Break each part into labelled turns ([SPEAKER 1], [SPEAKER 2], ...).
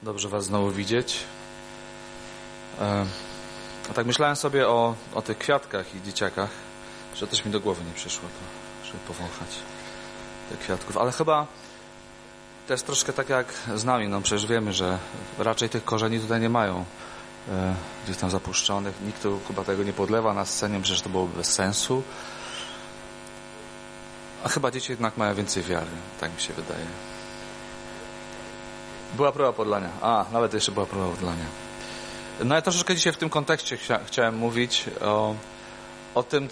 [SPEAKER 1] Dobrze was znowu widzieć. A tak myślałem sobie o tych kwiatkach i dzieciakach, że też mi do głowy nie przyszło to, żeby powąchać tych kwiatków. Ale chyba też troszkę tak jak z nami, no przecież wiemy, że raczej tych korzeni tutaj nie mają gdzieś tam zapuszczonych. Nikt tu chyba tego nie podlewa na scenie, przecież to byłoby bez sensu. A chyba dzieci jednak mają więcej wiary, tak mi się wydaje. Była próba podlania. Nawet jeszcze była próba podlania. No ja troszeczkę dzisiaj w tym kontekście chciałem mówić o tym,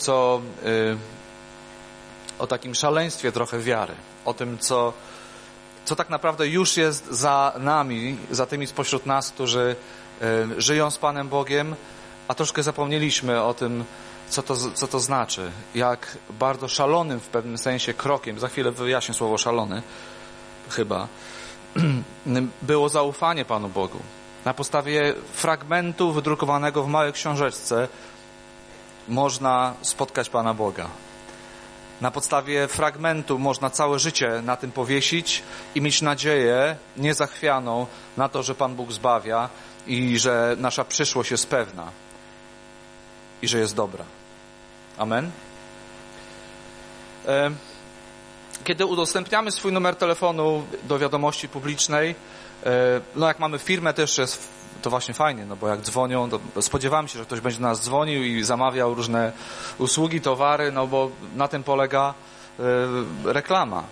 [SPEAKER 1] o takim szaleństwie trochę wiary. O tym, co tak naprawdę już jest za nami, za tymi spośród nas, którzy żyją z Panem Bogiem, a troszkę zapomnieliśmy o tym, co to znaczy. Jak bardzo szalonym w pewnym sensie krokiem, za chwilę wyjaśnię słowo szalony, chyba, było zaufanie Panu Bogu. Na podstawie fragmentu wydrukowanego w małej książeczce można spotkać Pana Boga. Na podstawie fragmentu można całe życie na tym powiesić i mieć nadzieję niezachwianą na to, że Pan Bóg zbawia i że nasza przyszłość jest pewna i że jest dobra. Amen. Kiedy udostępniamy swój numer telefonu do wiadomości publicznej, no jak mamy firmę też jest to właśnie fajnie, no bo jak dzwonią, to spodziewam się, że ktoś będzie do nas dzwonił i zamawiał różne usługi, towary, no bo na tym polega reklama.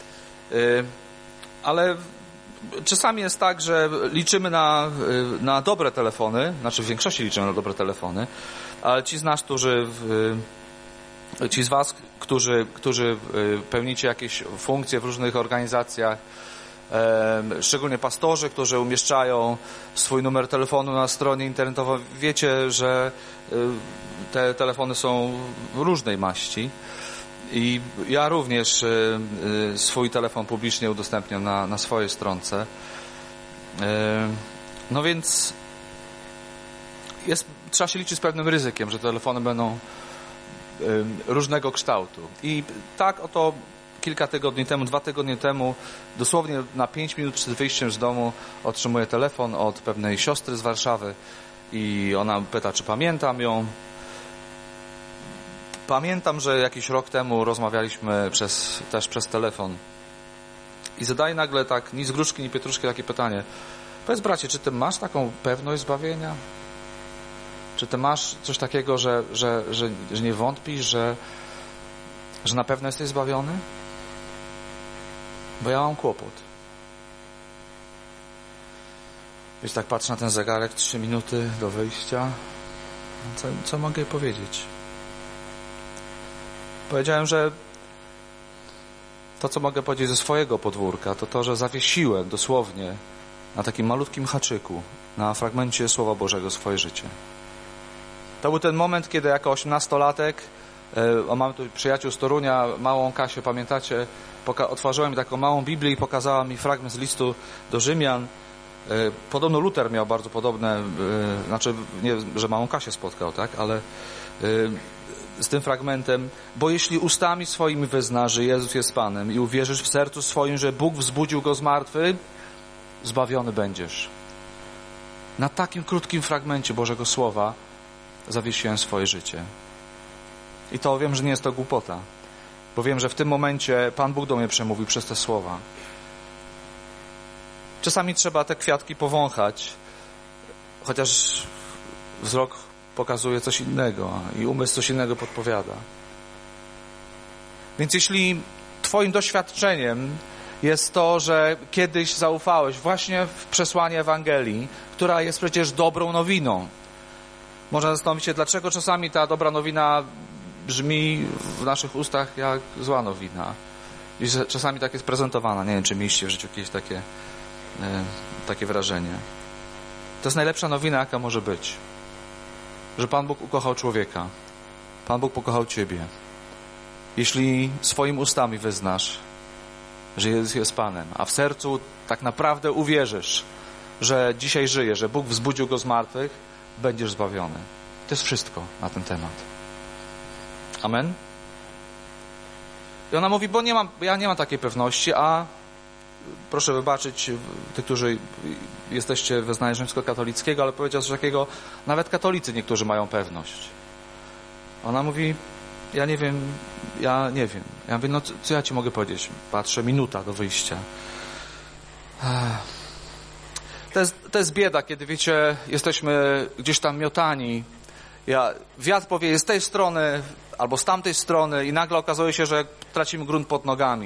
[SPEAKER 1] Ale czasami jest tak, że liczymy na dobre telefony, znaczy w większości liczymy na dobre telefony, ale ci z nas, ci z was, którzy pełnicie jakieś funkcje w różnych organizacjach, szczególnie pastorzy, którzy umieszczają swój numer telefonu na stronie internetowej, wiecie, że te telefony są różnej maści i ja również swój telefon publicznie udostępniam na swojej stronce. No więc trzeba się liczyć z pewnym ryzykiem, że telefony będą różnego kształtu. I tak oto kilka tygodni temu, 2 tygodnie temu, dosłownie na 5 minut przed wyjściem z domu otrzymuję telefon od pewnej siostry z Warszawy i ona pyta, czy pamiętam ją. Pamiętam, że jakiś rok temu rozmawialiśmy też przez telefon i zadaje nagle tak, ni z gruszki, ni pietruszki takie pytanie. Powiedz, bracie, czy ty masz taką pewność zbawienia? Czy ty masz coś takiego, że nie wątpisz, że na pewno jesteś zbawiony? Bo ja mam kłopot. Wiesz, tak patrzę na ten zegarek, 3 minuty do wyjścia. Co mogę jej powiedzieć? Powiedziałem, że to, co mogę powiedzieć ze swojego podwórka, to, że zawiesiłem dosłownie na takim malutkim haczyku, na fragmencie Słowa Bożego swoje życie. To był ten moment, kiedy jako 18-latek, mamy tu przyjaciół z Torunia, małą Kasię, pamiętacie? Otworzyła mi taką małą Biblię i pokazała mi fragment z listu do Rzymian. Podobno Luter miał bardzo podobne, znaczy nie, że małą Kasię spotkał, tak? Ale z tym fragmentem, bo jeśli ustami swoimi wyznasz, że Jezus jest Panem i uwierzysz w sercu swoim, że Bóg wzbudził Go z martwych, zbawiony będziesz. Na takim krótkim fragmencie Bożego Słowa zawiesiłem swoje życie. I to wiem, że nie jest to głupota, bo wiem, że w tym momencie Pan Bóg do mnie przemówił przez te słowa. Czasami trzeba te kwiatki powąchać, chociaż wzrok pokazuje coś innego i umysł coś innego podpowiada. Więc jeśli twoim doświadczeniem jest to, że kiedyś zaufałeś właśnie w przesłanie Ewangelii, która jest przecież dobrą nowiną, można zastanowić się, dlaczego czasami ta dobra nowina brzmi w naszych ustach jak zła nowina. I czasami tak jest prezentowana. Nie wiem, czy mieliście w życiu jakieś takie wrażenie. To jest najlepsza nowina, jaka może być. Że Pan Bóg ukochał człowieka. Pan Bóg pokochał ciebie. Jeśli swoimi ustami wyznasz, że Jezus jest Panem, a w sercu tak naprawdę uwierzysz, że dzisiaj żyje, że Bóg wzbudził Go z martwych, będziesz zbawiony. To jest wszystko na ten temat. Amen? I ona mówi, bo ja nie mam takiej pewności, a proszę wybaczyć, tych, którzy jesteście wyznania rzymskokatolickiego, ale powiedział coś takiego, nawet katolicy niektórzy mają pewność. Ona mówi, ja nie wiem. Ja mówię, no co ja ci mogę powiedzieć? Patrzę, minuta do wyjścia. To jest bieda, kiedy, wiecie, jesteśmy gdzieś tam miotani. Wiatr powieje z tej strony albo z tamtej strony i nagle okazuje się, że tracimy grunt pod nogami.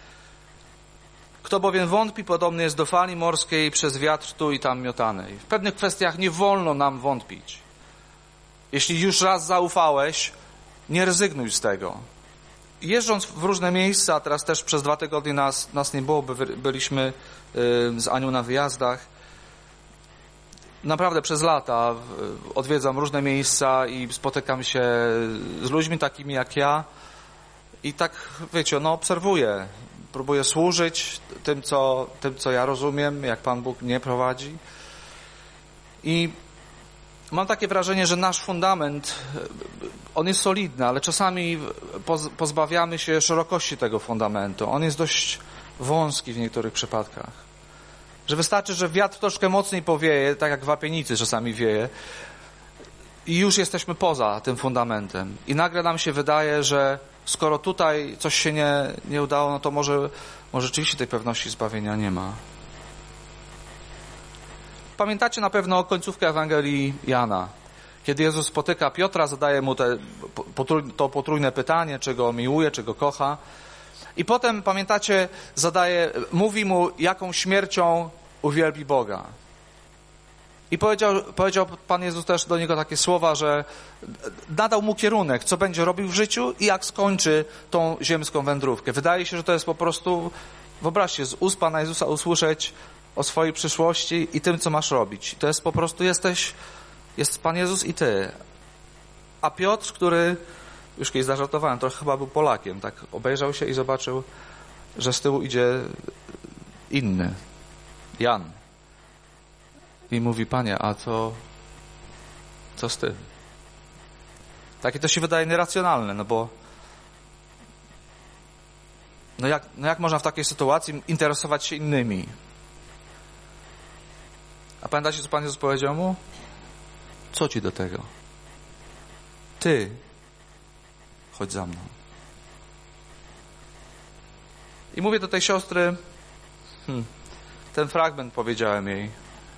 [SPEAKER 1] Kto bowiem wątpi, podobny jest do fali morskiej przez wiatr tu i tam miotanej. W pewnych kwestiach nie wolno nam wątpić. Jeśli już raz zaufałeś, nie rezygnuj z tego. Jeżdżąc w różne miejsca, a teraz też przez 2 tygodnie nas nie było, byliśmy z Anią na wyjazdach. Naprawdę przez lata odwiedzam różne miejsca i spotykam się z ludźmi takimi jak ja i tak, wiecie, obserwuję. Próbuję służyć tym, co ja rozumiem, jak Pan Bóg mnie prowadzi. I mam takie wrażenie, że nasz fundament, on jest solidny, ale czasami pozbawiamy się szerokości tego fundamentu. On jest dość wąski w niektórych przypadkach. Że wystarczy, że wiatr troszkę mocniej powieje, tak jak w wapienicy czasami wieje, i już jesteśmy poza tym fundamentem. I nagle nam się wydaje, że skoro tutaj coś się nie udało, no to może rzeczywiście tej pewności zbawienia nie ma. Pamiętacie na pewno końcówkę Ewangelii Jana. Kiedy Jezus spotyka Piotra, zadaje mu to potrójne pytanie, czy go miłuje, czy go kocha. I potem, pamiętacie, mówi mu, jaką śmiercią uwielbi Boga. I powiedział Pan Jezus też do niego takie słowa, że nadał mu kierunek, co będzie robił w życiu i jak skończy tą ziemską wędrówkę. Wydaje się, że to jest po prostu, wyobraźcie, z ust Pana Jezusa usłyszeć o swojej przyszłości i tym, co masz robić. To jest po prostu, jest Pan Jezus i ty. A Piotr, który, już kiedyś zażartowałem, trochę chyba był Polakiem, tak obejrzał się i zobaczył, że z tyłu idzie inny, Jan. I mówi, Panie, a co z tym? Takie to się wydaje nieracjonalne, bo jak można w takiej sytuacji interesować się innymi? A pamiętacie, co Pan Jezus powiedział mu? Co ci do tego? Ty chodź za mną. I mówię do tej siostry, ten fragment powiedziałem jej.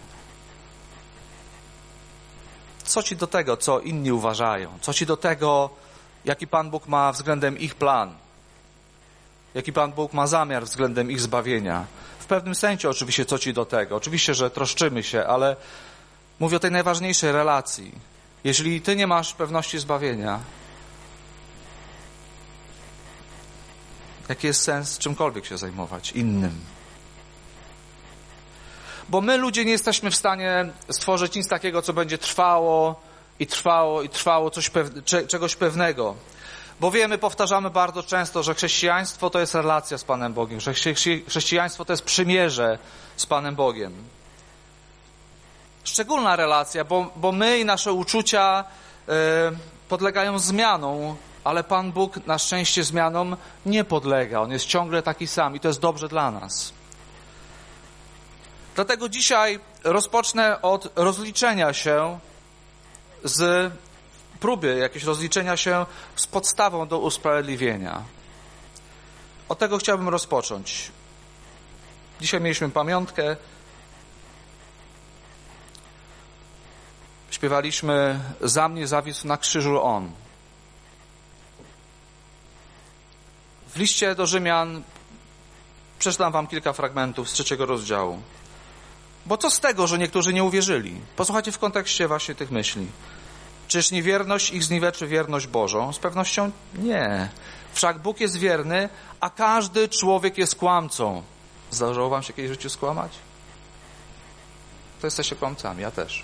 [SPEAKER 1] Co ci do tego, co inni uważają? Co ci do tego, jaki Pan Bóg ma względem ich plan? Jaki Pan Bóg ma zamiar względem ich zbawienia? W pewnym sensie oczywiście, co ci do tego? Oczywiście, że troszczymy się, ale mówię o tej najważniejszej relacji. Jeżeli ty nie masz pewności zbawienia, jaki jest sens czymkolwiek się zajmować innym? Bo my, ludzie, nie jesteśmy w stanie stworzyć nic takiego, co będzie trwało czegoś pewnego. Bo wiemy, powtarzamy bardzo często, że chrześcijaństwo to jest relacja z Panem Bogiem, że chrześcijaństwo to jest przymierze z Panem Bogiem. Szczególna relacja, bo my i nasze uczucia podlegają zmianom, ale Pan Bóg na szczęście zmianom nie podlega. On jest ciągle taki sam i to jest dobrze dla nas. Dlatego dzisiaj rozpocznę od rozliczenia się z próby jakiegoś rozliczenia się z podstawą do usprawiedliwienia. Od tego chciałbym rozpocząć. Dzisiaj mieliśmy pamiątkę. Śpiewaliśmy Za mnie zawisł na krzyżu On. W liście do Rzymian przeczytam wam kilka fragmentów z 3 rozdziału. Bo co z tego, że niektórzy nie uwierzyli? Posłuchajcie w kontekście właśnie tych myśli. Czyż niewierność ich zniweczy wierność Bożą? Z pewnością nie. Wszak Bóg jest wierny, a każdy człowiek jest kłamcą. Zdarzyło wam się kiedyś w życiu skłamać? To jesteście kłamcami, ja też.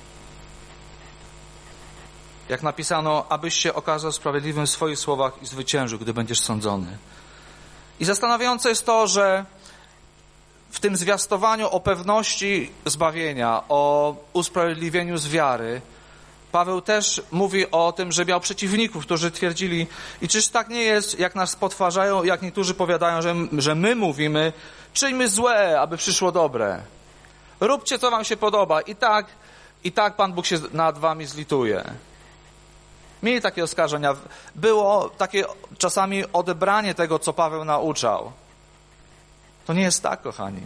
[SPEAKER 1] Jak napisano, abyś się okazał sprawiedliwym w swoich słowach i zwyciężył, gdy będziesz sądzony. I zastanawiające jest to, że w tym zwiastowaniu o pewności zbawienia, o usprawiedliwieniu z wiary, Paweł też mówi o tym, że miał przeciwników, którzy twierdzili, i czyż tak nie jest, jak nas potwarzają, jak niektórzy powiadają, że my mówimy, czyńmy złe, aby przyszło dobre. Róbcie, co wam się podoba. I tak Pan Bóg się nad wami zlituje. Mieli takie oskarżenia. Było takie czasami odebranie tego, co Paweł nauczał. To nie jest tak, kochani.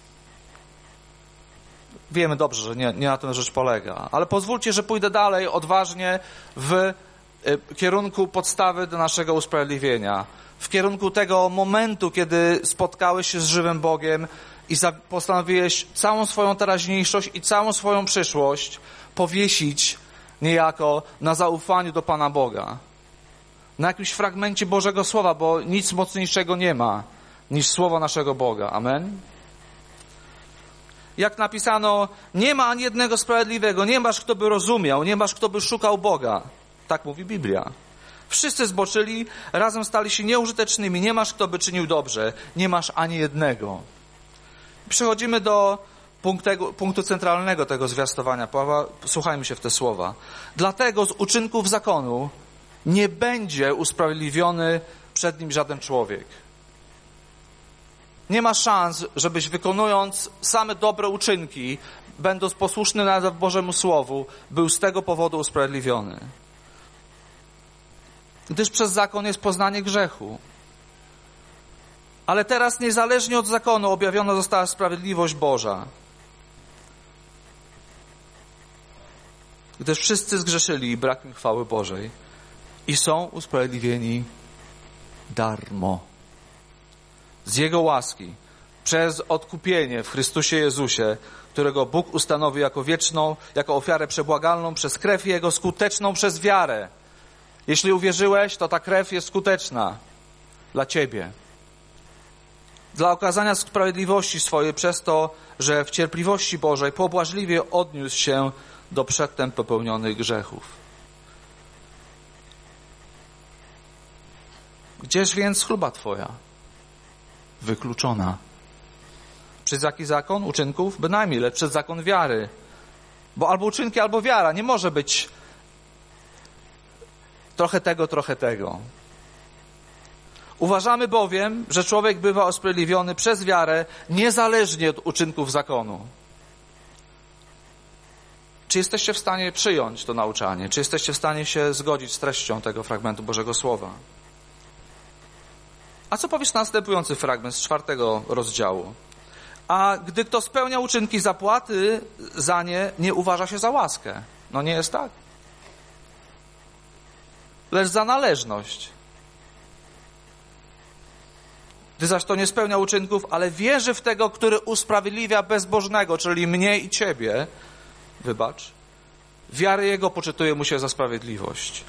[SPEAKER 1] Wiemy dobrze, że nie na tym rzecz polega. Ale pozwólcie, że pójdę dalej odważnie w kierunku podstawy do naszego usprawiedliwienia. W kierunku tego momentu, kiedy spotkałeś się z żywym Bogiem i postanowiłeś całą swoją teraźniejszość i całą swoją przyszłość powiesić niejako na zaufaniu do Pana Boga. Na jakimś fragmencie Bożego Słowa, bo nic mocniejszego nie ma niż Słowo naszego Boga. Amen? Jak napisano, nie ma ani jednego sprawiedliwego, nie masz kto by rozumiał, nie masz kto by szukał Boga. Tak mówi Biblia. Wszyscy zboczyli, razem stali się nieużytecznymi, nie masz kto by czynił dobrze, nie masz ani jednego. Przechodzimy do punktu centralnego tego zwiastowania Pawła. Słuchajmy się w te słowa. Dlatego z uczynków zakonu nie będzie usprawiedliwiony przed nim żaden człowiek. Nie ma szans, żebyś wykonując same dobre uczynki, będąc posłuszny nawet Bożemu Słowu, był z tego powodu usprawiedliwiony. Gdyż przez zakon jest poznanie grzechu. Ale teraz niezależnie od zakonu objawiona została sprawiedliwość Boża. Gdyż wszyscy zgrzeszyli i brak im chwały Bożej i są usprawiedliwieni darmo. Z Jego łaski, przez odkupienie w Chrystusie Jezusie, którego Bóg ustanowił jako wieczną, jako ofiarę przebłagalną przez krew Jego, skuteczną przez wiarę. Jeśli uwierzyłeś, to ta krew jest skuteczna dla ciebie. Dla okazania sprawiedliwości swojej przez to, że w cierpliwości Bożej pobłażliwie odniósł się do przedtem popełnionych grzechów. Gdzież więc chluba twoja? Wykluczona. Przez jaki zakon? Uczynków? Bynajmniej, lecz przez zakon wiary. Bo albo uczynki, albo wiara. Nie może być trochę tego, trochę tego. Uważamy bowiem, że człowiek bywa usprawiedliwiony przez wiarę, niezależnie od uczynków zakonu. Czy jesteście w stanie przyjąć to nauczanie? Czy jesteście w stanie się zgodzić z treścią tego fragmentu Bożego Słowa? A co powiesz następujący fragment z 4 rozdziału? A gdy kto spełnia uczynki, zapłaty za nie uważa się za łaskę. No nie jest tak? Lecz za należność. Gdy zaś to nie spełnia uczynków, ale wierzy w tego, który usprawiedliwia bezbożnego, czyli mnie i ciebie, wybacz, wiary jego poczytuje mu się za sprawiedliwość.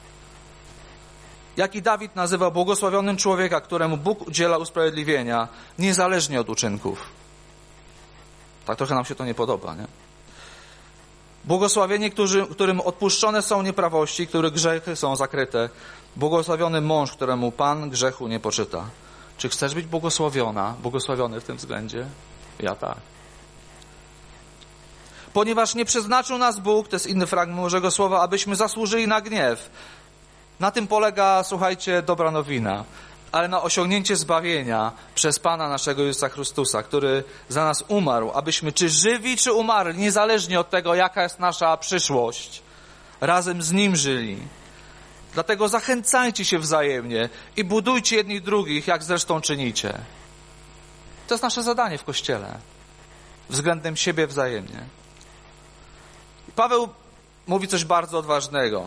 [SPEAKER 1] Jaki Dawid nazywał błogosławionym człowieka, któremu Bóg udziela usprawiedliwienia, niezależnie od uczynków. Tak trochę nam się to nie podoba, nie? Błogosławieni, którym odpuszczone są nieprawości, których grzechy są zakryte. Błogosławiony mąż, któremu Pan grzechu nie poczyta. Czy chcesz być błogosławiony w tym względzie? Ja tak. Ponieważ nie przeznaczył nas Bóg, to jest inny fragment Bożego Słowa, abyśmy zasłużyli na gniew. Na tym polega, słuchajcie, dobra nowina, ale na osiągnięcie zbawienia przez Pana naszego Jezusa Chrystusa, który za nas umarł, abyśmy czy żywi, czy umarli, niezależnie od tego, jaka jest nasza przyszłość, razem z Nim żyli. Dlatego zachęcajcie się wzajemnie i budujcie jedni drugich, jak zresztą czynicie. To jest nasze zadanie w Kościele, względem siebie wzajemnie. Paweł mówi coś bardzo odważnego.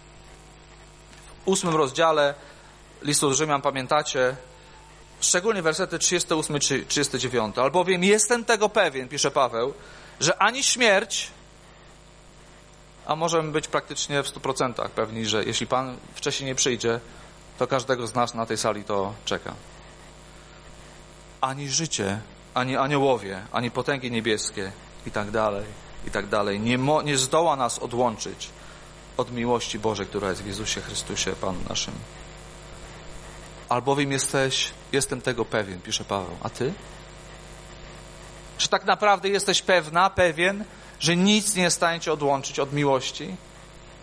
[SPEAKER 1] W 8 rozdziale listu do Rzymian, pamiętacie, szczególnie wersety 38-39. Albowiem jestem tego pewien, pisze Paweł, że ani śmierć, a możemy być praktycznie w 100% pewni, że jeśli Pan wcześniej nie przyjdzie, to każdego z nas na tej sali to czeka. Ani życie, ani aniołowie, ani potęgi niebieskie i tak dalej, nie zdoła nas odłączyć od miłości Bożej, która jest w Jezusie Chrystusie, Panu naszym. Albowiem jestem tego pewien, pisze Paweł. A ty? Czy tak naprawdę jesteś pewien, że nic nie jest w stanie cię odłączyć od miłości?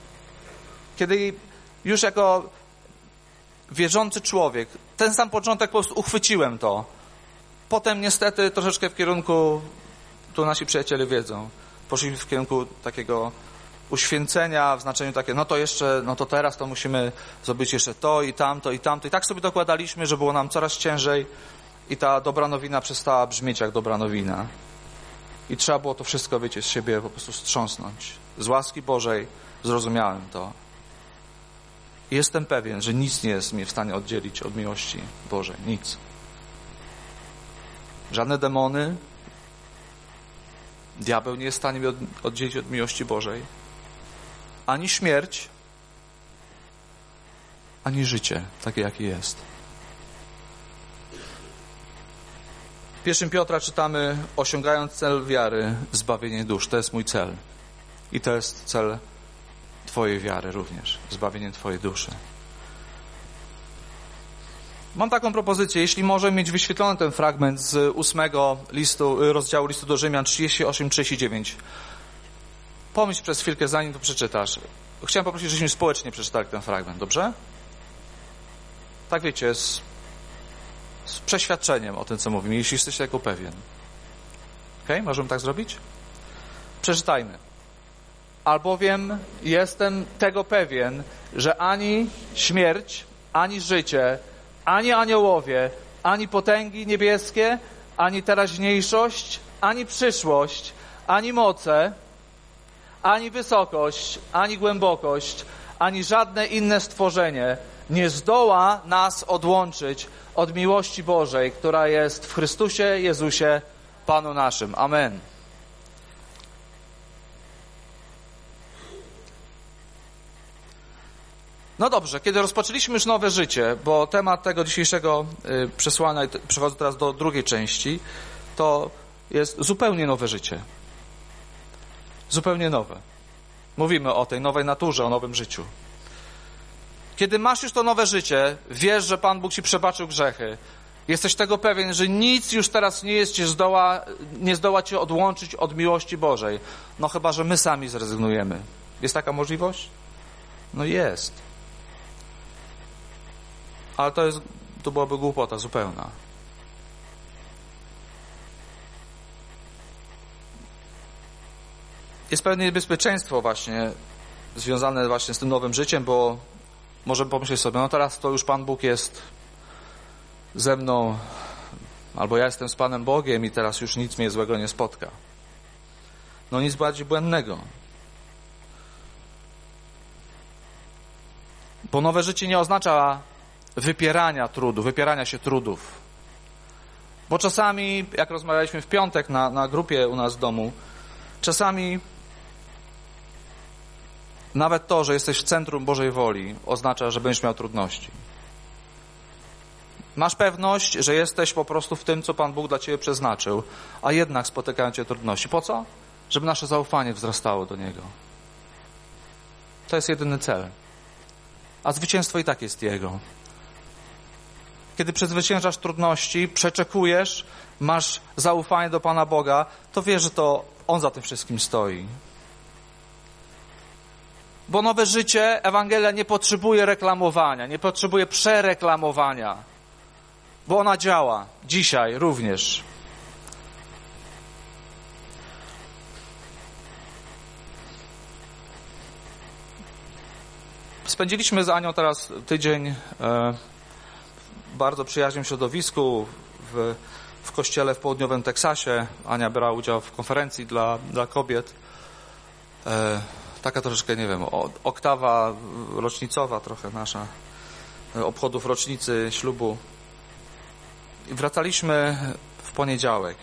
[SPEAKER 1] Kiedy już jako wierzący człowiek, ten sam początek po prostu uchwyciłem to. Potem niestety troszeczkę w kierunku, tu nasi przyjaciele wiedzą, poszliśmy w kierunku takiego uświęcenia, w znaczeniu takie, no to teraz to musimy zrobić jeszcze to i tamto i tamto. I tak sobie dokładaliśmy, że było nam coraz ciężej i ta dobra nowina przestała brzmieć jak dobra nowina. I trzeba było to wszystko, wiecie, z siebie po prostu strząsnąć. Z łaski Bożej zrozumiałem to. I jestem pewien, że nic nie jest mnie w stanie oddzielić od miłości Bożej. Nic. Żadne demony, diabeł nie jest w stanie mnie oddzielić od miłości Bożej. Ani śmierć, ani życie, takie jakie jest. W 1 Piotra czytamy, osiągając cel wiary, zbawienie dusz. To jest mój cel. I to jest cel Twojej wiary również. Zbawienie Twojej duszy. Mam taką propozycję, jeśli może mieć wyświetlony ten fragment z 8 rozdziału listu do Rzymian 38-39. Pomyśl przez chwilkę, zanim to przeczytasz. Chciałem poprosić, żebyśmy społecznie przeczytali ten fragment, dobrze? Tak wiecie, z przeświadczeniem o tym, co mówimy, jeśli jesteś tego pewien. Okej? Możemy tak zrobić? Przeczytajmy. Albowiem jestem tego pewien, że ani śmierć, ani życie, ani aniołowie, ani potęgi niebieskie, ani teraźniejszość, ani przyszłość, ani moce, ani wysokość, ani głębokość, ani żadne inne stworzenie nie zdoła nas odłączyć od miłości Bożej, która jest w Chrystusie Jezusie, Panu naszym. Amen. No dobrze, kiedy rozpoczęliśmy już nowe życie, bo temat tego dzisiejszego przesłania, przechodzę teraz do drugiej części, to jest zupełnie nowe życie. Zupełnie nowe. Mówimy o tej nowej naturze, o nowym życiu. Kiedy masz już to nowe życie, wiesz, że Pan Bóg Ci przebaczył grzechy, jesteś tego pewien, że nic już teraz nie zdoła Cię odłączyć od miłości Bożej. No chyba, że my sami zrezygnujemy. Jest taka możliwość? No jest. Ale to byłaby głupota zupełna. Jest pewne niebezpieczeństwo właśnie związane właśnie z tym nowym życiem, bo możemy pomyśleć sobie, no teraz to już Pan Bóg jest ze mną, albo ja jestem z Panem Bogiem i teraz już nic mnie złego nie spotka. No nic bardziej błędnego. Bo nowe życie nie oznacza wypierania się trudów. Bo czasami, jak rozmawialiśmy w piątek na grupie u nas w domu, czasami nawet to, że jesteś w centrum Bożej woli, oznacza, że będziesz miał trudności. Masz pewność, że jesteś po prostu w tym, co Pan Bóg dla Ciebie przeznaczył, a jednak spotykają Cię trudności. Po co? Żeby nasze zaufanie wzrastało do Niego. To jest jedyny cel. A zwycięstwo i tak jest Jego. Kiedy przezwyciężasz trudności, przeczekujesz, masz zaufanie do Pana Boga, to wiesz, że to On za tym wszystkim stoi. Bo nowe życie, Ewangelia nie potrzebuje reklamowania, nie potrzebuje przereklamowania, bo ona działa dzisiaj również. Spędziliśmy z Anią teraz tydzień w bardzo przyjaźnym środowisku w kościele w południowym Teksasie. Ania brała udział w konferencji dla kobiet. Taka troszeczkę, nie wiem, oktawa rocznicowa trochę nasza, obchodów rocznicy ślubu. I wracaliśmy w poniedziałek.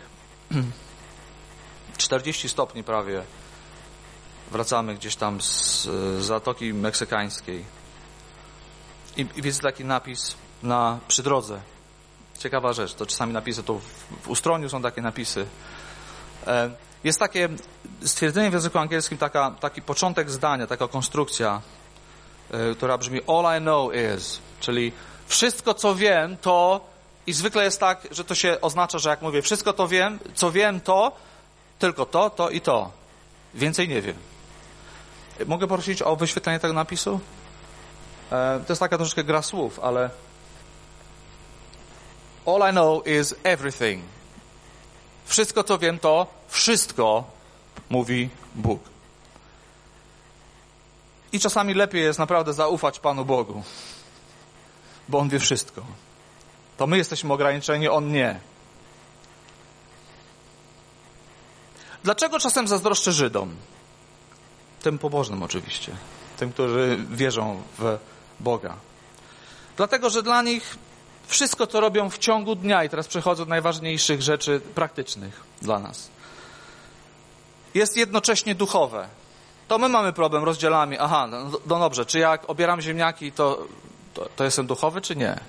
[SPEAKER 1] 40 stopni prawie. Wracamy gdzieś tam z Zatoki Meksykańskiej. I widzę taki napis przy drodze. Ciekawa rzecz, to czasami napisy, to w Ustroniu są takie napisy. Jest takie stwierdzenie w języku angielskim, taki początek zdania, taka konstrukcja, która brzmi all I know is, czyli wszystko, co wiem, to, i zwykle jest tak, że to się oznacza, że jak mówię wszystko to wiem, co wiem, to, tylko to i to. Więcej nie wiem. Mogę prosić o wyświetlenie tego napisu? To jest taka troszeczkę gra słów, ale all I know is everything. Wszystko, co wiem, to wszystko, mówi Bóg. I czasami lepiej jest naprawdę zaufać Panu Bogu, bo On wie wszystko. To my jesteśmy ograniczeni, On nie. Dlaczego czasem zazdroszczę Żydom? Tym pobożnym oczywiście. Tym, którzy wierzą w Boga. Dlatego, że dla nich wszystko, co robią w ciągu dnia, i teraz przechodzę do najważniejszych rzeczy praktycznych dla nas, jest jednocześnie duchowe. To my mamy problem, rozdzielamy. Aha, no dobrze, czy jak obieram ziemniaki, to jestem duchowy, czy nie?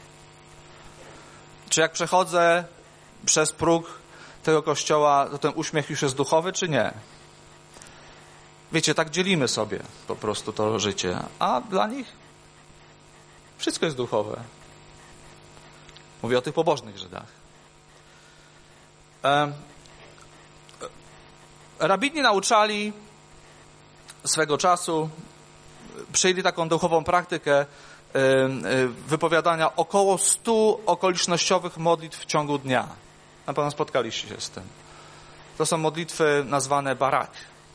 [SPEAKER 1] Czy jak przechodzę przez próg tego kościoła, to ten uśmiech już jest duchowy, czy nie? Wiecie, tak dzielimy sobie po prostu to życie, a dla nich wszystko jest duchowe. Mówię o tych pobożnych Żydach. Rabini nauczali swego czasu, przyjęli taką duchową praktykę wypowiadania około 100 okolicznościowych modlitw w ciągu dnia. Na pewno spotkaliście się z tym. To są modlitwy nazwane barak.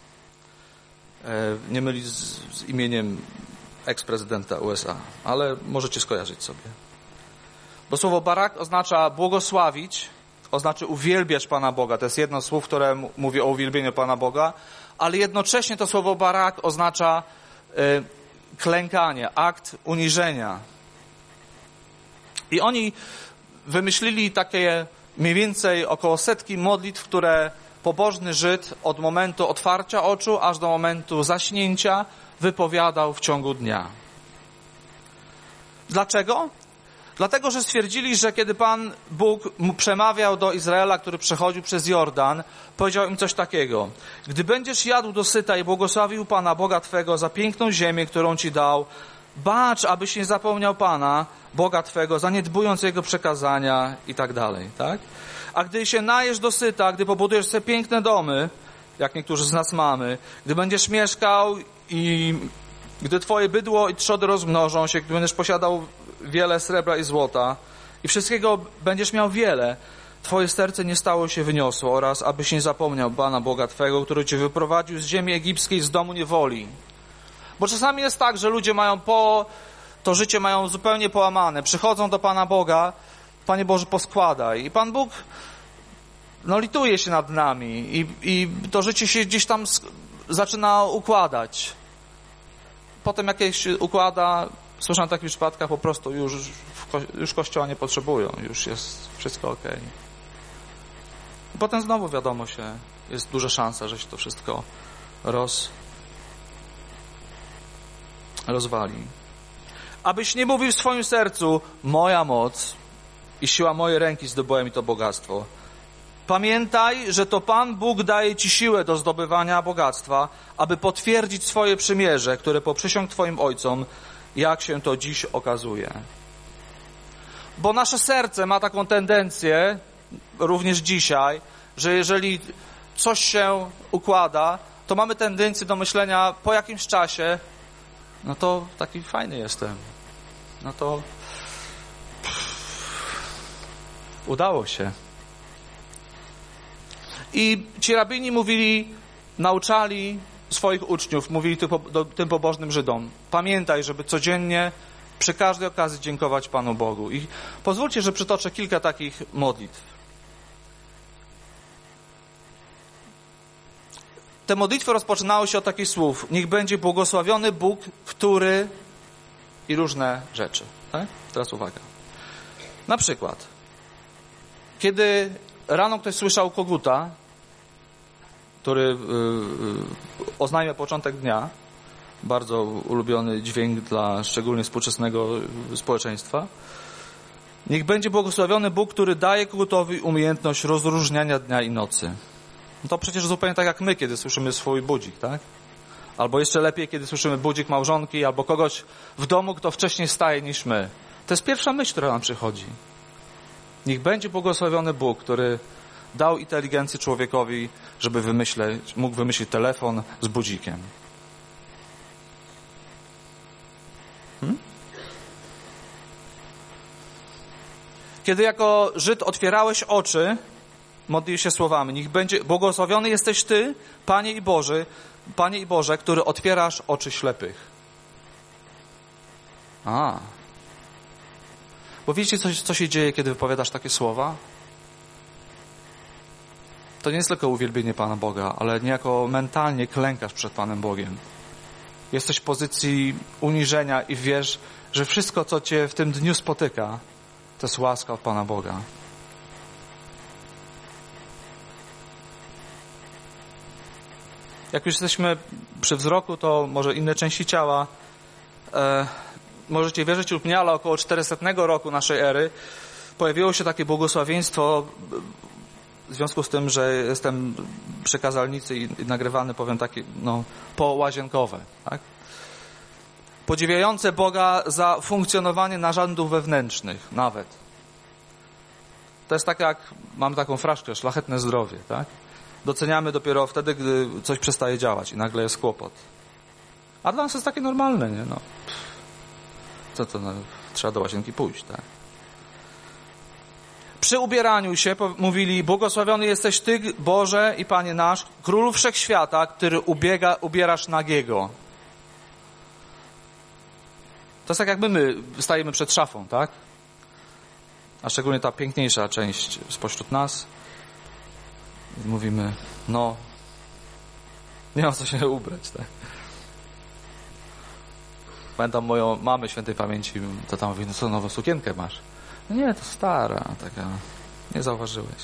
[SPEAKER 1] Nie mylić z imieniem eks-prezydenta USA, ale możecie skojarzyć sobie. Bo słowo barak oznacza błogosławić, oznacza uwielbiać Pana Boga. To jest jedno z słów, które mówi o uwielbieniu Pana Boga, ale jednocześnie to słowo barak oznacza klękanie, akt uniżenia. I oni wymyślili takie mniej więcej około 100 modlitw, które pobożny Żyd od momentu otwarcia oczu aż do momentu zaśnięcia wypowiadał w ciągu dnia. Dlaczego? Dlatego, że stwierdzili, że kiedy Pan Bóg przemawiał do Izraela, który przechodził przez Jordan, powiedział im coś takiego: gdy będziesz jadł dosyta i błogosławił Pana Boga Twego za piękną ziemię, którą Ci dał, bacz, abyś nie zapomniał Pana Boga Twego, zaniedbując Jego przekazania i tak dalej, tak? A gdy się najesz dosyta, gdy pobudujesz sobie piękne domy, jak niektórzy z nas mamy, gdy będziesz mieszkał i gdy Twoje bydło i trzody rozmnożą się, gdy będziesz posiadał wiele srebra i złota i wszystkiego będziesz miał wiele, Twoje serce nie stało się wyniosło oraz abyś nie zapomniał Pana Boga Twego, który Cię wyprowadził z ziemi egipskiej, z domu niewoli. Bo czasami jest tak, że ludzie mają to życie mają zupełnie połamane. Przychodzą do Pana Boga, Panie Boże, poskładaj. I Pan Bóg lituje się nad nami i to życie się gdzieś tam zaczyna układać. Potem jakieś układa, słyszę o takich przypadkach, po prostu już Kościoła nie potrzebują, już jest wszystko okej. I potem znowu wiadomo jest duża szansa, że się to wszystko rozwali. Abyś nie mówił w swoim sercu: moja moc i siła mojej ręki zdobyła mi to bogactwo. Pamiętaj, że to Pan Bóg daje Ci siłę do zdobywania bogactwa, aby potwierdzić swoje przymierze, które poprzysiągł Twoim ojcom, jak się to dziś okazuje. Bo nasze serce ma taką tendencję, również dzisiaj, że jeżeli coś się układa, to mamy tendencję do myślenia po jakimś czasie: no to taki fajny jestem. No to udało się. I ci rabini nauczali swoich uczniów, mówili tym pobożnym Żydom: pamiętaj, żeby codziennie, przy każdej okazji dziękować Panu Bogu. I pozwólcie, że przytoczę kilka takich modlitw. Te modlitwy rozpoczynały się od takich słów: niech będzie błogosławiony Bóg, który... i różne rzeczy. Tak? Teraz uwaga. Na przykład, kiedy rano ktoś słyszał koguta, który oznajmia początek dnia, bardzo ulubiony dźwięk dla szczególnie współczesnego społeczeństwa, niech będzie błogosławiony Bóg, który daje kogutowi umiejętność rozróżniania dnia i nocy. No to przecież zupełnie tak jak my, kiedy słyszymy swój budzik, tak? Albo jeszcze lepiej, kiedy słyszymy budzik małżonki albo kogoś w domu, kto wcześniej wstaje niż my. To jest pierwsza myśl, która nam przychodzi. Niech będzie błogosławiony Bóg, który dał inteligencję człowiekowi, żeby mógł wymyślić telefon z budzikiem. Kiedy jako Żyd otwierałeś oczy, modliłeś się słowami: niech będzie, błogosławiony jesteś Ty, Panie i Boże, który otwierasz oczy ślepych. Bo wiecie, co się dzieje, kiedy wypowiadasz takie słowa? To nie jest tylko uwielbienie Pana Boga, ale niejako mentalnie klękasz przed Panem Bogiem. Jesteś w pozycji uniżenia i wiesz, że wszystko, co Cię w tym dniu spotyka, to jest łaska od Pana Boga. Jak już jesteśmy przy wzroku, to może inne części ciała. Możecie wierzyć lub nie, ale około 400 roku naszej ery pojawiło się takie błogosławieństwo, w związku z tym, że jestem przy kazalnicy i nagrywany, powiem takie, połazienkowe, tak? Podziwiające Boga za funkcjonowanie narządów wewnętrznych nawet. To jest tak jak, mamy taką fraszkę, szlachetne zdrowie, tak? Doceniamy dopiero wtedy, gdy coś przestaje działać i nagle jest kłopot. A dla nas jest takie normalne, nie? Trzeba do łazienki pójść, tak? Przy ubieraniu się mówili: błogosławiony jesteś Ty, Boże i Panie nasz, Królu Wszechświata, który ubierasz nagiego. To jest tak, jakby my stajemy przed szafą, tak? A szczególnie ta piękniejsza część spośród nas. I mówimy: nie mam co się ubrać, tak? Pamiętam moją mamę świętej pamięci, to tam mówi: co, nową sukienkę masz? Nie, to stara, taka, nie zauważyłeś.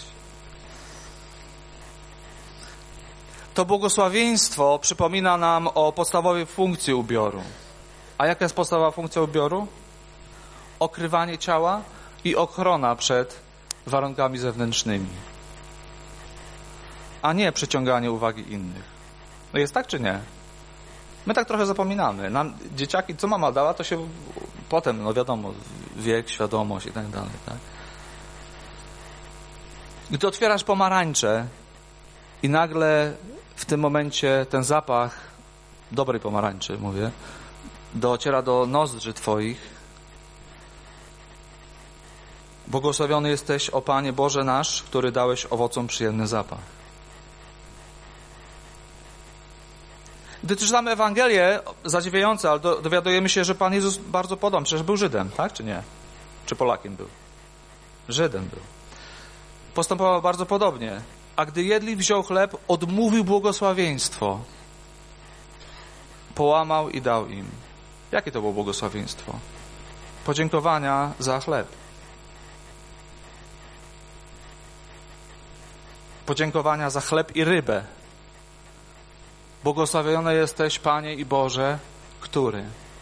[SPEAKER 1] To błogosławieństwo przypomina nam o podstawowej funkcji ubioru. A jaka jest podstawowa funkcja ubioru? Okrywanie ciała i ochrona przed warunkami zewnętrznymi. A nie przyciąganie uwagi innych. Jest tak czy nie? My tak trochę zapominamy. Nam dzieciaki, co mama dała, to się potem, wiadomo, wiek, świadomość i tak dalej, tak? Gdy otwierasz pomarańcze i nagle w tym momencie ten zapach dobrej pomarańczy, mówię, dociera do nozdrzy Twoich. Błogosławiony jesteś, o Panie Boże nasz, który dałeś owocom przyjemny zapach. Gdy czytamy Ewangelię, zadziwiające, ale dowiadujemy się, że Pan Jezus bardzo podobny. Przecież był Żydem, tak czy nie? Czy Polakiem był? Żydem był. Postępował bardzo podobnie. A gdy jedli, wziął chleb, odmówił błogosławieństwo. Połamał i dał im. Jakie to było błogosławieństwo? Podziękowania za chleb. Podziękowania za chleb i rybę. Błogosławiony jesteś, Panie i Boże, który?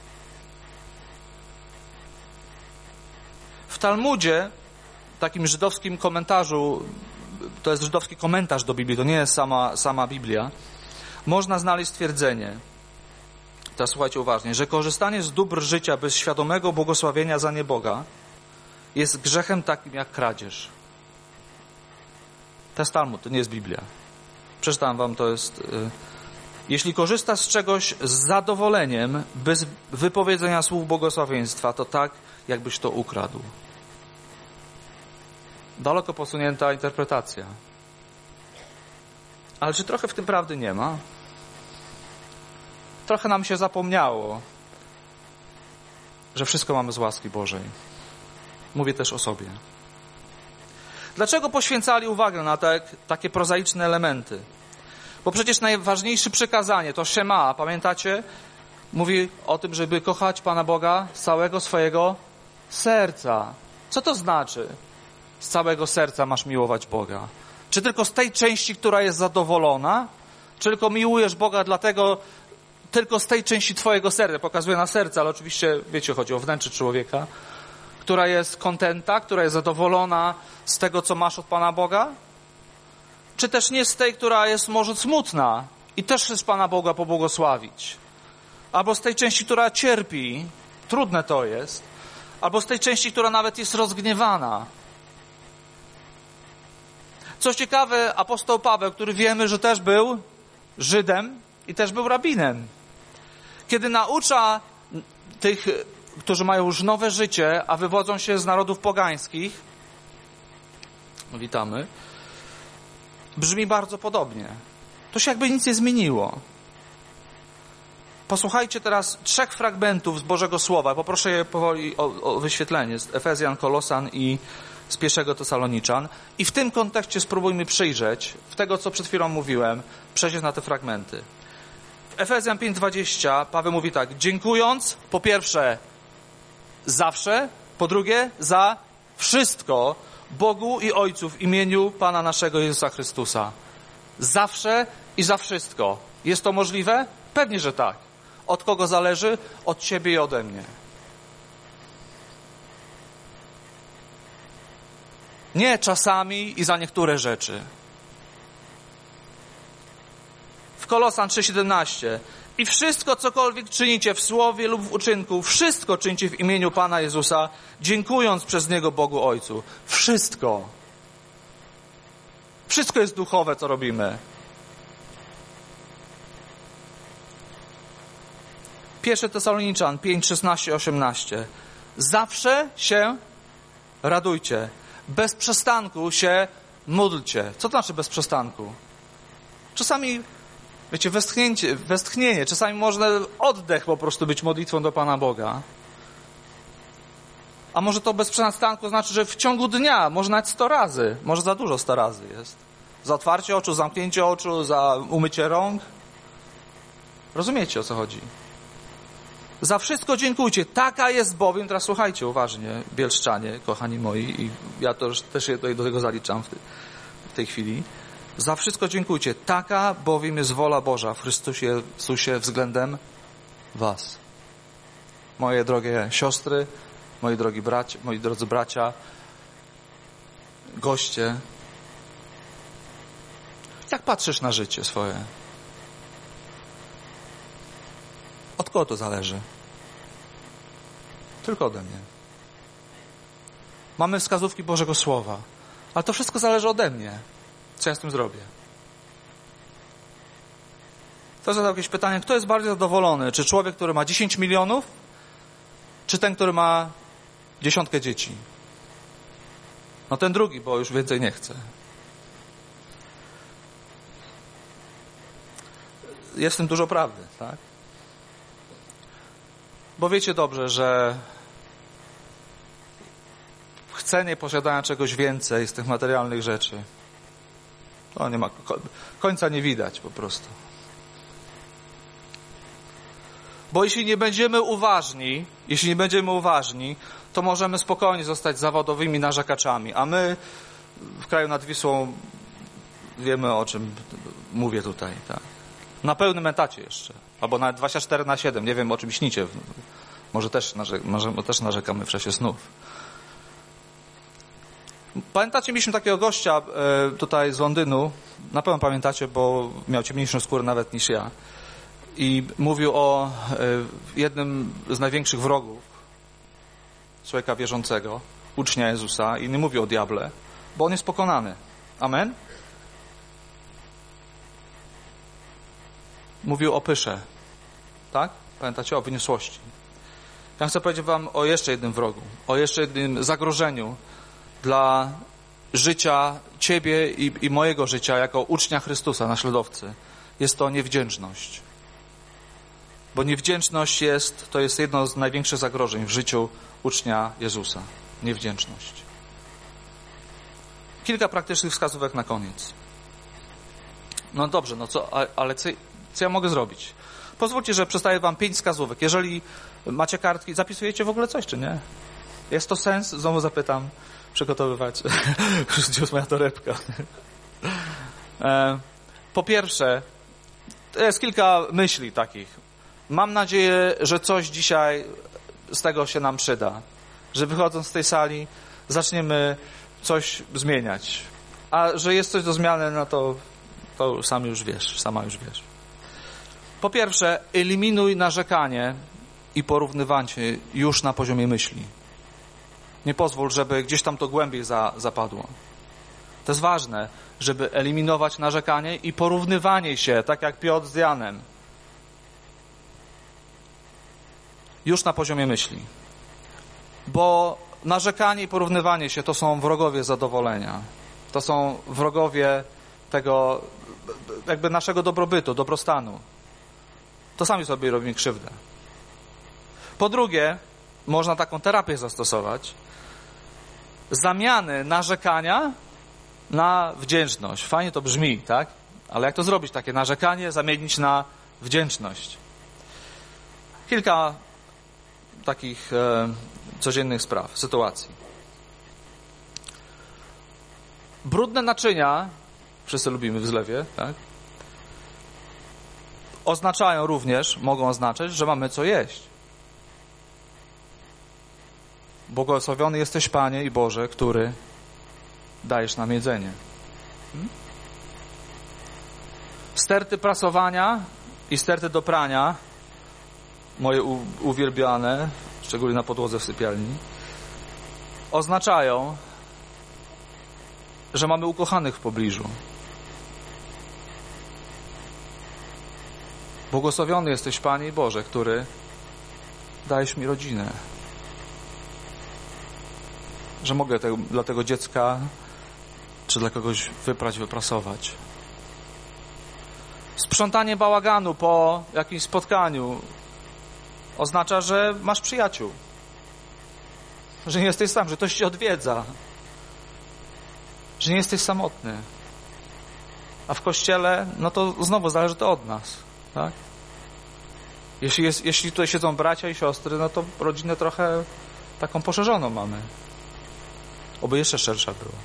[SPEAKER 1] W Talmudzie, takim żydowskim komentarzu, to jest żydowski komentarz do Biblii, to nie jest sama Biblia, można znaleźć stwierdzenie, teraz słuchajcie uważnie, że korzystanie z dóbr życia bez świadomego błogosławienia za nie Boga jest grzechem takim jak kradzież. To jest Talmud, to nie jest Biblia. Przeczytam wam, to jest... Jeśli korzystasz z czegoś z zadowoleniem, bez wypowiedzenia słów błogosławieństwa, to tak, jakbyś to ukradł. Daleko posunięta interpretacja. Ale czy trochę w tym prawdy nie ma? Trochę nam się zapomniało, że wszystko mamy z łaski Bożej. Mówię też o sobie. Dlaczego poświęcali uwagę na takie prozaiczne elementy? Bo przecież najważniejsze przykazanie to Shema, pamiętacie? Mówi o tym, żeby kochać Pana Boga z całego swojego serca. Co to znaczy? Z całego serca masz miłować Boga. Czy tylko z tej części, która jest zadowolona? Czy tylko miłujesz Boga dlatego, tylko z tej części twojego serca? Pokazuje na serce, ale oczywiście, wiecie, chodzi o wnętrze człowieka, która jest kontenta, która jest zadowolona z tego, co masz od Pana Boga? Czy też nie z tej, która jest może smutna i też chcesz Pana Boga pobłogosławić? Albo z tej części, która cierpi, trudne to jest, albo z tej części, która nawet jest rozgniewana. Co ciekawe, apostoł Paweł, który wiemy, że też był Żydem i też był rabinem, kiedy naucza tych którzy mają już nowe życie, a wywodzą się z narodów pogańskich, witamy, brzmi bardzo podobnie. To się jakby nic nie zmieniło. Posłuchajcie teraz 3 fragmentów z Bożego Słowa. Poproszę je powoli o wyświetlenie z Efezjan, Kolosan i z 1 Tesaloniczan. I w tym kontekście spróbujmy przyjrzeć, w tego, co przed chwilą mówiłem, przejść na te fragmenty. W Efezjan 5:20 Paweł mówi tak: dziękując po pierwsze zawsze, po drugie za wszystko Bogu i Ojcu w imieniu Pana naszego Jezusa Chrystusa. Zawsze i za wszystko. Jest to możliwe? Pewnie, że tak. Od kogo zależy? Od ciebie i ode mnie. Nie czasami i za niektóre rzeczy. W Kolosan 3:17 i wszystko, cokolwiek czynicie w słowie lub w uczynku, wszystko czyńcie w imieniu Pana Jezusa, dziękując przez Niego Bogu Ojcu. Wszystko. Wszystko jest duchowe, co robimy. 1 Tesaloniczan 5:16-18. Zawsze się radujcie. Bez przestanku się módlcie. Co to znaczy bez przestanku? Czasami, wiecie, westchnienie. Czasami można oddech po prostu być modlitwą do Pana Boga. A może to bez przestanku znaczy, że w ciągu dnia, może nawet 100 razy. Może za dużo 100 razy jest. Za otwarcie oczu, zamknięcie oczu, za umycie rąk. Rozumiecie, o co chodzi? Za wszystko dziękujcie. Taka jest bowiem, teraz słuchajcie uważnie, bielszczanie, kochani moi, i ja to też się do tego zaliczam w tej chwili. Za wszystko dziękujcie. Taka bowiem jest wola Boża w Chrystusie Jezusie względem was. Moje drogie siostry, moi drodzy bracia, goście. Jak patrzysz na życie swoje? Od kogo to zależy? Tylko ode mnie. Mamy wskazówki Bożego Słowa, ale to wszystko zależy ode mnie. Co ja z tym zrobię? Kto zadał jakieś pytanie, kto jest bardziej zadowolony? Czy człowiek, który ma 10 milionów, czy ten, który ma 10 dzieci? No ten drugi, bo już więcej nie chce. Jest w tym dużo prawdy, tak? Bo wiecie dobrze, że chcenie posiadania czegoś więcej z tych materialnych rzeczy, to nie ma końca, nie widać po prostu. Bo jeśli nie będziemy uważni, to możemy spokojnie zostać zawodowymi narzekaczami, a my w kraju nad Wisłą wiemy, o czym mówię tutaj, tak? Na pełnym etacie jeszcze. Albo nawet 24/7. Nie wiem, o czym śnicie. Może też narzekamy w czasie snów. Pamiętacie, mieliśmy takiego gościa tutaj z Londynu. Na pewno pamiętacie, bo miał ciemniejszą skórę nawet niż ja. I mówił o jednym z największych wrogów człowieka wierzącego, ucznia Jezusa. I nie mówił o diable, bo on jest pokonany. Amen? Mówił o pysze. Tak? Pamiętacie? O wyniosłości. Ja chcę powiedzieć wam o jeszcze jednym wrogu, o jeszcze jednym zagrożeniu dla życia ciebie i mojego życia jako ucznia Chrystusa, naśladowcy. Jest to niewdzięczność. Bo niewdzięczność to jest jedno z największych zagrożeń w życiu ucznia Jezusa. Niewdzięczność. Kilka praktycznych wskazówek na koniec. No dobrze, ale co ja mogę zrobić? Pozwólcie, że przedstawię wam 5 wskazówek. Jeżeli macie kartki, zapisujecie w ogóle coś, czy nie? Jest to sens? Znowu zapytam, przygotowywać. Gdzie jest moja torebka? Po pierwsze, to jest kilka myśli takich. Mam nadzieję, że coś dzisiaj z tego się nam przyda. Że wychodząc z tej sali zaczniemy coś zmieniać. A że jest coś do zmiany, no to sama już wiesz. Po pierwsze, eliminuj narzekanie i porównywanie już na poziomie myśli. Nie pozwól, żeby gdzieś tam to głębiej zapadło. To jest ważne, żeby eliminować narzekanie i porównywanie się, tak jak Piotr z Janem. Już na poziomie myśli. Bo narzekanie i porównywanie się to są wrogowie zadowolenia. To są wrogowie tego, jakby naszego dobrobytu, dobrostanu. To sami sobie robimy krzywdę. Po drugie, można taką terapię zastosować. Zamiany narzekania na wdzięczność. Fajnie to brzmi, tak? Ale jak to zrobić? Takie narzekanie zamienić na wdzięczność. Kilka takich codziennych spraw, sytuacji. Brudne naczynia, wszyscy lubimy w zlewie, tak? Oznaczają również, mogą oznaczać, że mamy co jeść. Błogosławiony jesteś, Panie i Boże, który dajesz nam jedzenie. Sterty prasowania i sterty do prania, moje uwielbiane, szczególnie na podłodze w sypialni, oznaczają, że mamy ukochanych w pobliżu. Błogosławiony jesteś, Panie i Boże, który dajesz mi rodzinę. Że mogę dla tego dziecka czy dla kogoś wyprać, wyprasować. Sprzątanie bałaganu po jakimś spotkaniu oznacza, że masz przyjaciół. Że nie jesteś sam, że ktoś cię odwiedza. Że nie jesteś samotny. A w kościele, no to znowu zależy to od nas. Tak? Jeśli tutaj siedzą bracia i siostry, no to rodzinę trochę taką poszerzoną mamy. Oby jeszcze szersza była.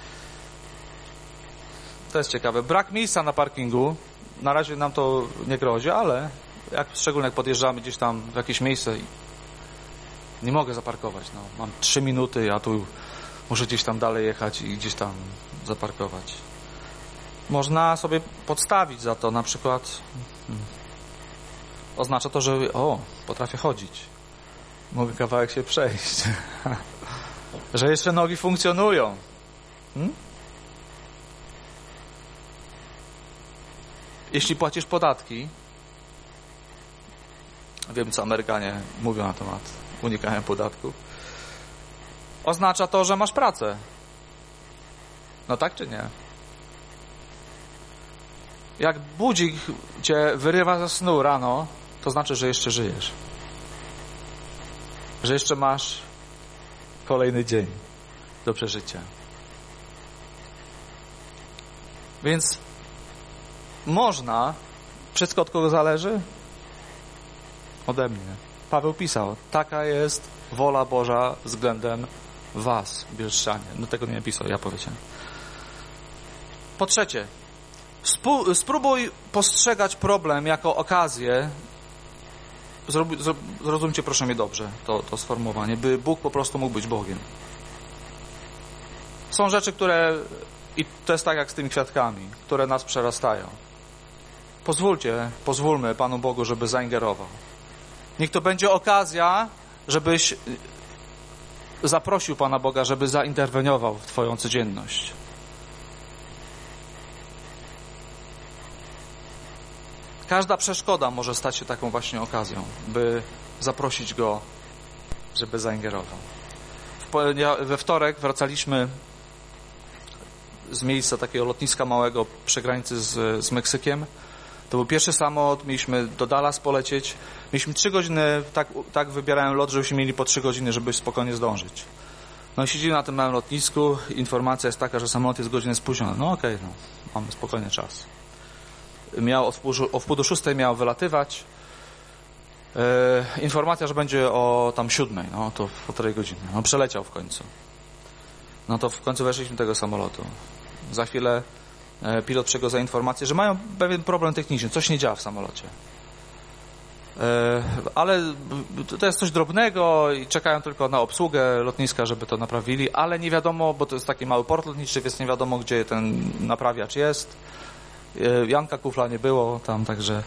[SPEAKER 1] To jest ciekawe. Brak miejsca na parkingu. Na razie nam to nie grozi, ale szczególnie jak podjeżdżamy gdzieś tam w jakieś miejsce i nie mogę zaparkować. No, mam 3 minuty, a tu muszę gdzieś tam dalej jechać i gdzieś tam zaparkować. Można sobie podstawić za to, na przykład oznacza to, że potrafię chodzić. Mogę kawałek się przejść. Że jeszcze nogi funkcjonują. Jeśli płacisz podatki, wiem, co Amerykanie mówią na temat unikania podatków, oznacza to, że masz pracę. No tak czy nie? Jak budzik cię wyrywa ze snu rano, to znaczy, że jeszcze żyjesz. Że jeszcze masz kolejny dzień do przeżycia. Więc można, wszystko od kogo zależy? Ode mnie. Paweł pisał, taka jest wola Boża względem was, bielszczanie. No tego nie napisał, ja powiedziałem. Po trzecie, spróbuj postrzegać problem jako okazję. Zrozumcie proszę mnie dobrze to sformułowanie, by Bóg po prostu mógł być Bogiem. Są rzeczy, i to jest tak jak z tymi kwiatkami, które nas przerastają. Pozwólmy Panu Bogu, żeby zaingerował. Niech to będzie okazja, żebyś zaprosił Pana Boga, żeby zainterweniował w twoją codzienność. Każda przeszkoda może stać się taką właśnie okazją, by zaprosić Go, żeby zaingerował. We wtorek wracaliśmy z miejsca takiego lotniska małego przy granicy z Meksykiem. To był pierwszy samolot, mieliśmy do Dallas polecieć. Mieliśmy 3 godziny, tak wybierałem lot, żebyśmy mieli po 3 godziny, żeby spokojnie zdążyć. No i siedzimy na tym małym lotnisku, informacja jest taka, że samolot jest godzinę spóźniony. No okej, mamy spokojny czas. Miał o 5:45 miał wylatywać. Informacja, że będzie o tam 7:00, no to po 4 godziny. No przeleciał w końcu. No to w końcu weszliśmy do tego samolotu. Za chwilę pilot przegłosił informację, że mają pewien problem techniczny, coś nie działa w samolocie. Ale to jest coś drobnego i czekają tylko na obsługę lotniska, żeby to naprawili, ale nie wiadomo, bo to jest taki mały port lotniczy, więc nie wiadomo, gdzie ten naprawiacz jest. Janka Kufla nie było tam, także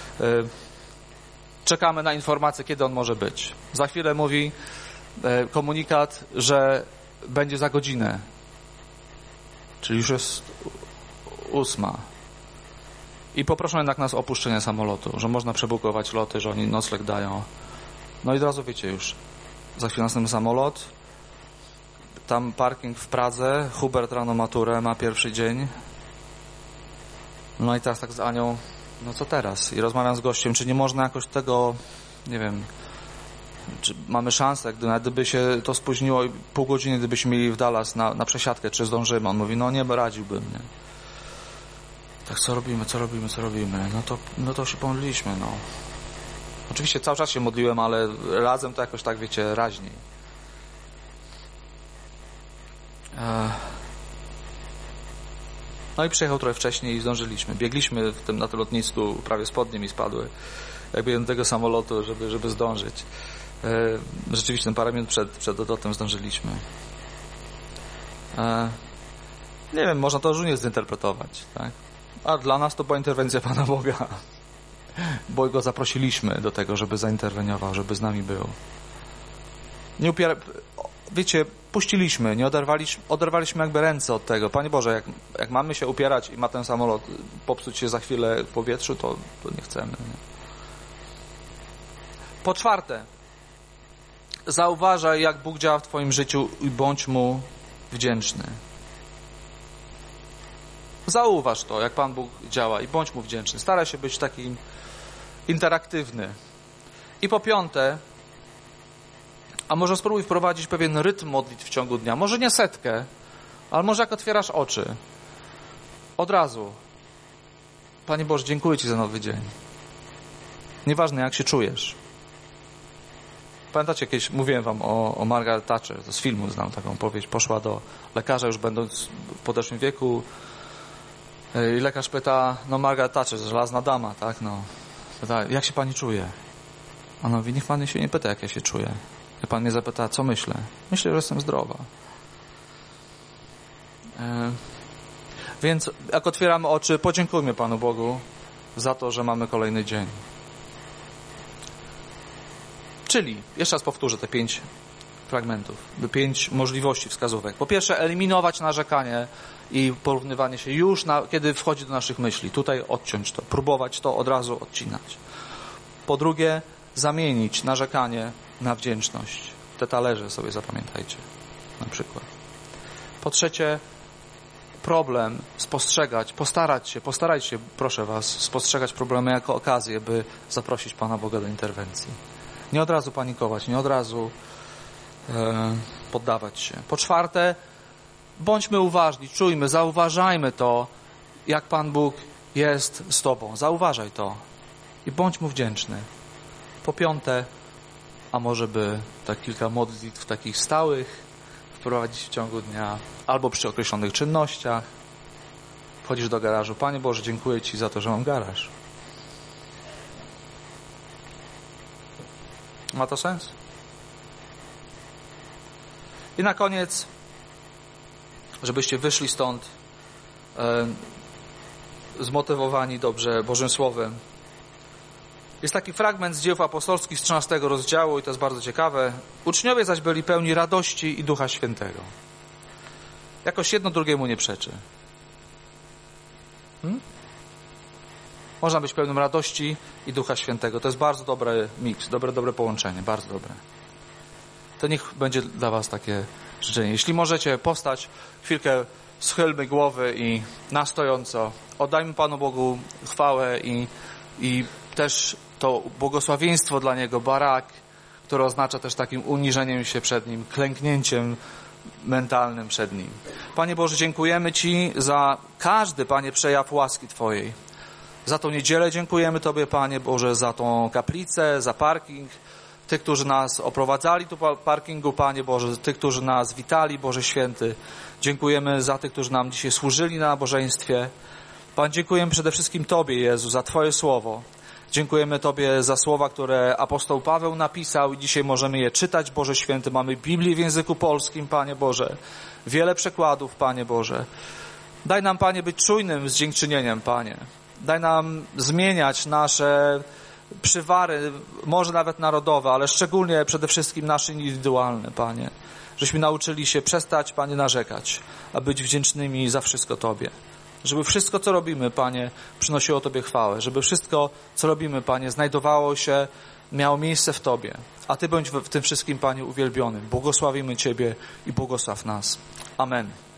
[SPEAKER 1] czekamy na informację, kiedy on może być. Za chwilę mówi komunikat, że będzie za godzinę, czyli już jest 8:00. I poproszą jednak nas o opuszczenie samolotu, że można przebukować loty, że oni nocleg dają. No i od razu wiecie już, za chwilę następny samolot. Tam parking w Pradze. Hubert rano maturę, ma pierwszy dzień. No i teraz tak z Anią, no co teraz? I rozmawiam z gościem, czy nie można jakoś tego, nie wiem, czy mamy szansę, gdyby się to spóźniło pół godziny, gdybyśmy mieli w Dallas na przesiadkę, czy zdążymy? On mówi, no nie radziłbym, nie. Tak, co robimy? No to się pomodliliśmy, no. Oczywiście cały czas się modliłem, ale razem to jakoś tak, wiecie, raźniej. No i przyjechał trochę wcześniej i zdążyliśmy. Biegliśmy na tym lotnisku, prawie spodnie mi spadły, jakby do tego samolotu, żeby zdążyć. Rzeczywiście, parę minut przed odlotem zdążyliśmy. Nie wiem, można to różnie zinterpretować, tak? A dla nas to była interwencja Pana Boga, bo Go zaprosiliśmy do tego, żeby zainterweniował, żeby z nami był. Wiecie, puściliśmy, nie oderwaliśmy jakby ręce od tego. Panie Boże, jak mamy się upierać i ma ten samolot popsuć się za chwilę w powietrzu, to nie chcemy. Nie? Po czwarte, zauważaj, jak Bóg działa w Twoim życiu i bądź Mu wdzięczny. Zauważ to, jak Pan Bóg działa i bądź Mu wdzięczny. Staraj się być taki interaktywny. I po piąte, a może spróbuj wprowadzić pewien rytm modlitw w ciągu dnia. Może nie 100, ale może jak otwierasz oczy, od razu. Panie Boże, dziękuję Ci za nowy dzień. Nieważne, jak się czujesz. Pamiętacie, kiedyś mówiłem wam o Margaret Thatcher, to z filmu znam taką powieść. Poszła do lekarza, już będąc w podeszłym wieku, i lekarz pyta, no Margaret Thatcher, żelazna dama, tak, no. Pyta, jak się pani czuje? A on mówi, niech pan się nie pyta, jak ja się czuję. Jak pan mnie zapyta, co myślę? Myślę, że jestem zdrowa. Więc jak otwieramy oczy, podziękujmy Panu Bogu za to, że mamy kolejny dzień. Czyli, jeszcze raz powtórzę te 5 fragmentów, 5 możliwości, wskazówek. Po pierwsze, eliminować narzekanie i porównywanie się już, kiedy wchodzi do naszych myśli. Tutaj odciąć to, próbować to od razu odcinać. Po drugie, zamienić narzekanie na wdzięczność. Te talerze sobie zapamiętajcie, na przykład. Po trzecie, problem spostrzegać, postarać się, proszę was, spostrzegać problemy jako okazję, by zaprosić Pana Boga do interwencji. Nie od razu panikować, nie od razu poddawać się. Po czwarte, bądźmy uważni, czujmy, zauważajmy to, jak Pan Bóg jest z Tobą. Zauważaj to i bądź Mu wdzięczny. Po piąte, a może by tak kilka modlitw takich stałych wprowadzić w ciągu dnia, albo przy określonych czynnościach. Wchodzisz do garażu. Panie Boże, dziękuję Ci za to, że mam garaż. Ma to sens? I na koniec, żebyście wyszli stąd zmotywowani dobrze Bożym Słowem. Jest taki fragment z Dziejów Apostolskich z 13 rozdziału i to jest bardzo ciekawe. Uczniowie zaś byli pełni radości i Ducha Świętego. Jakoś jedno drugiemu nie przeczy. Można być pełnym radości i Ducha Świętego. To jest bardzo dobry miks, dobre połączenie, bardzo dobre. To niech będzie dla was takie życzenie. Jeśli możecie powstać, chwilkę schylmy głowy i na stojąco oddajmy Panu Bogu chwałę i też to błogosławieństwo dla Niego, barak, które oznacza też takim uniżeniem się przed Nim, klęknięciem mentalnym przed Nim. Panie Boże, dziękujemy Ci za każdy, Panie, przejaw łaski Twojej. Za tą niedzielę dziękujemy Tobie, Panie Boże, za tą kaplicę, za parking, tych, którzy nas oprowadzali tu po parkingu, Panie Boże, tych, którzy nas witali, Boże Święty. Dziękujemy za tych, którzy nam dzisiaj służyli na nabożeństwie. Pan, dziękujemy przede wszystkim Tobie, Jezu, za Twoje słowo. Dziękujemy Tobie za słowa, które apostoł Paweł napisał i dzisiaj możemy je czytać, Boże Święty. Mamy Biblię w języku polskim, Panie Boże. Wiele przekładów, Panie Boże. Daj nam, Panie, być czujnym z dziękczynieniem, Panie. Daj nam zmieniać nasze przywary, może nawet narodowe, ale szczególnie przede wszystkim nasze indywidualne, Panie. Żeśmy nauczyli się przestać, Panie, narzekać, a być wdzięcznymi za wszystko Tobie. Żeby wszystko, co robimy, Panie, przynosiło Tobie chwałę. Żeby wszystko, co robimy, Panie, znajdowało się miało miejsce w Tobie. A Ty bądź w tym wszystkim, Panie, uwielbiony. Błogosławimy Ciebie i błogosław nas. Amen.